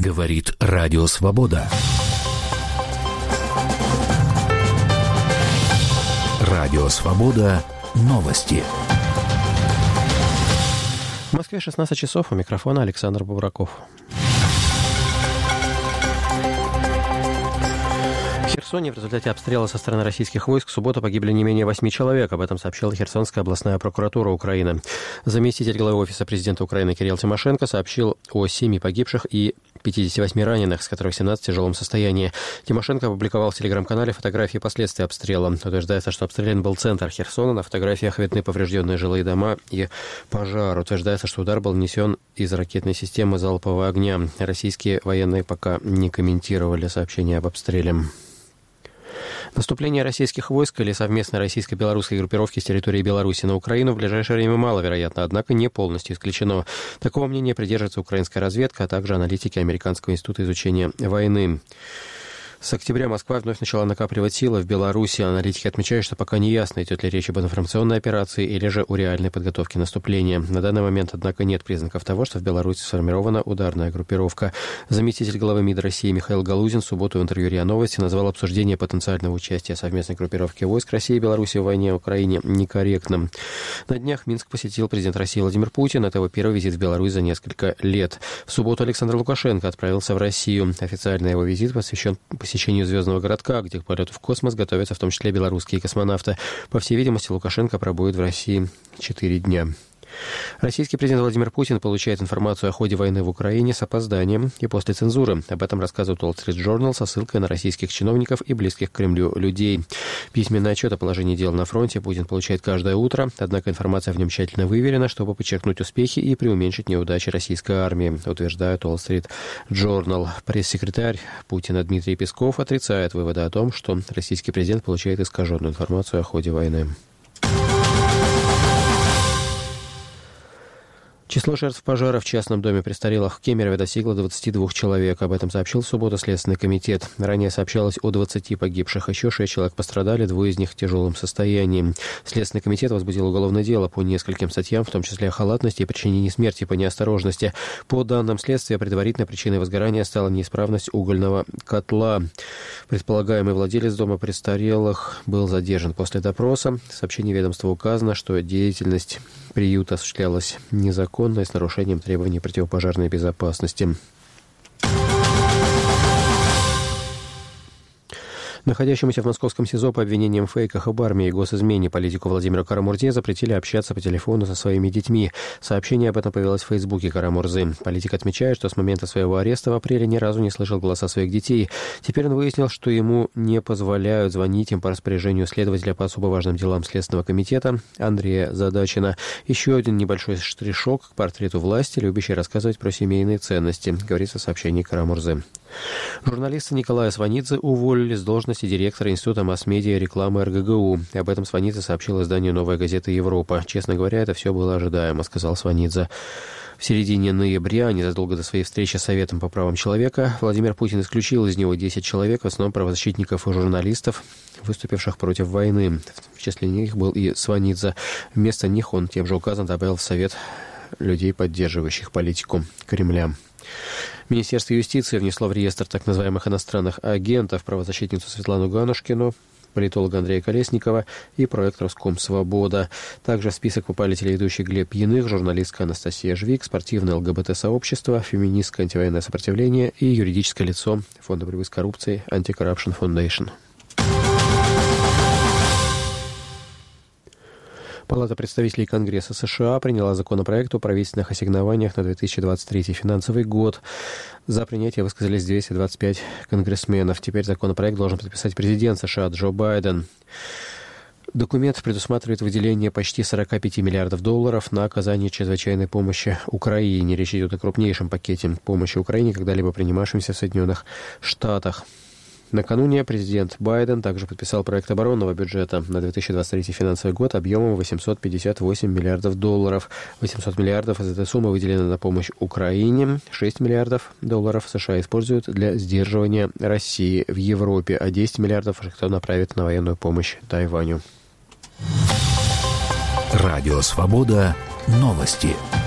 Говорит Радио Свобода. Радио Свобода. Новости. В Москве 16 часов. У микрофона Александр Бубраков. В Херсоне в результате обстрела со стороны российских войск в субботу погибли не менее 8 человек. Об этом сообщила Херсонская областная прокуратура Украины. Заместитель главы Офиса президента Украины Кирилл Тимошенко сообщил о 7 погибших и 58 раненых, с которых 17 в тяжелом состоянии. Тимошенко опубликовал в телеграм-канале фотографии последствий обстрела. Утверждается, что обстрелян был центр Херсона. На фотографиях видны поврежденные жилые дома и пожар. Утверждается, что удар был нанесен из ракетной системы залпового огня. Российские военные пока не комментировали сообщения об обстреле. Наступление российских войск или совместной российско-белорусской группировки с территории Беларуси на Украину в ближайшее время маловероятно, однако не полностью исключено. Такого мнения придерживается украинская разведка, а также аналитики Американского института изучения войны. С октября Москва вновь начала накапливать силы в Беларуси. Аналитики отмечают, что пока не ясно, идет ли речь об информационной операции или же о реальной подготовке наступления. На данный момент, однако, нет признаков того, что в Беларуси сформирована ударная группировка. Заместитель главы МИД России Михаил Галузин в субботу в интервью РИА Новости назвал обсуждение потенциального участия совместной группировки войск России и Беларуси в войне в Украине некорректным. На днях Минск посетил президент России Владимир Путин. Это его первый визит в Беларусь за несколько лет. В субботу Александр Лукашенко отправился в Россию. Официально его визит посвящен посещению звездного городка, где к полету в космос готовятся в том числе белорусские космонавты. По всей видимости, Лукашенко пробудет в России 4 дня. Российский президент Владимир Путин получает информацию о ходе войны в Украине с опозданием и после цензуры. Об этом рассказывает Wall Street Journal со ссылкой на российских чиновников и близких к Кремлю людей. Письменный отчет о положении дел на фронте Путин получает каждое утро, однако информация в нем тщательно выверена, чтобы подчеркнуть успехи и преуменьшить неудачи российской армии, утверждает Wall Street Journal. Пресс-секретарь Путина Дмитрий Песков отрицает выводы о том, что российский президент получает искаженную информацию о ходе войны. Число жертв пожара в частном доме престарелых в Кемерове достигло 22 человек. Об этом сообщил в субботу Следственный комитет. Ранее сообщалось о 20 погибших. Еще 6 человек пострадали, 2 из них в тяжелом состоянии. Следственный комитет возбудил уголовное дело по нескольким статьям, в том числе о халатности и причинении смерти по неосторожности. По данным следствия, предварительной причиной возгорания стала неисправность угольного котла. Предполагаемый владелец дома престарелых был задержан после допроса. В сообщении ведомства указано, что деятельность приюта осуществлялась незаконно и с нарушением требований противопожарной безопасности. Находящемуся в московском СИЗО по обвинениям в фейках об армии и госизмене политику Владимиру Карамурзе запретили общаться по телефону со своими детьми. Сообщение об этом появилось в Фейсбуке Карамурзы. Политик отмечает, что с момента своего ареста в апреле ни разу не слышал голоса своих детей. Теперь он выяснил, что ему не позволяют звонить им по распоряжению следователя по особо важным делам Следственного комитета Андрея Задачина. Еще один небольшой штришок к портрету власти, любящий рассказывать про семейные ценности, говорится в сообщении Карамурзы. Журналиста Николая Сванидзе уволили с должности директора Института масс-медиа и рекламы РГГУ. Об этом Сванидзе сообщил изданию «Новая газета Европа». «Честно говоря, это все было ожидаемо», — сказал Сванидзе. В середине ноября, незадолго до своей встречи с Советом по правам человека, Владимир Путин исключил из него 10 человек, в основном правозащитников и журналистов, выступивших против войны. В числе них был и Сванидзе. Вместо них он тем же указом добавил в Совет людей, поддерживающих политику Кремля. Министерство юстиции внесло в реестр так называемых иностранных агентов правозащитницу Светлану Ганушкину, политолога Андрея Колесникова и проект «Роском Свобода». Также в список попали телеведущий Глеб Яных, журналистка Анастасия Жвик, спортивное ЛГБТ-сообщество, феминистское антивоенное сопротивление и юридическое лицо Фонда борьбы с коррупцией Anti-Corruption Foundation. Палата представителей Конгресса США приняла законопроект о правительственных ассигнованиях на 2023 финансовый год. За принятие высказались 225 конгрессменов. Теперь законопроект должен подписать президент США Джо Байден. Документ предусматривает выделение почти 45 миллиардов долларов на оказание чрезвычайной помощи Украине. Речь идет о крупнейшем пакете помощи Украине, когда-либо принимавшемся в Соединенных Штатах. Накануне президент Байден также подписал проект оборонного бюджета на 2023 финансовый год объемом 858 миллиардов долларов. 800 миллиардов из этой суммы выделены на помощь Украине. 6 миллиардов долларов США используют для сдерживания России в Европе, а 10 миллиардов Вашингтон направит на военную помощь Тайваню. Радио «Свобода». Новости.